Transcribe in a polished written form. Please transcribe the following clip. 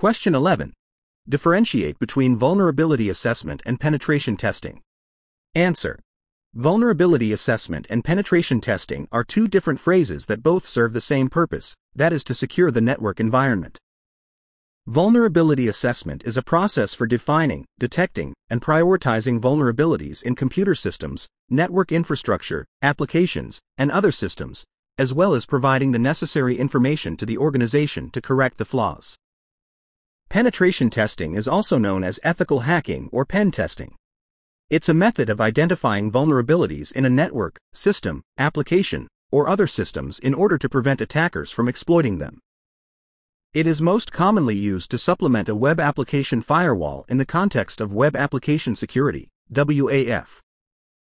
Question 11. Differentiate between vulnerability assessment and penetration testing. Answer. Vulnerability assessment and penetration testing are two different phrases that both serve the same purpose, that is to secure the network environment. Vulnerability assessment is a process for defining, detecting, and prioritizing vulnerabilities in computer systems, network infrastructure, applications, and other systems, as well as providing the necessary information to the organization to correct the flaws. Penetration testing is also known as ethical hacking or pen testing. It's a method of identifying vulnerabilities in a network, system, application, or other systems in order to prevent attackers from exploiting them. It is most commonly used to supplement a web application firewall in the context of web application security, WAF.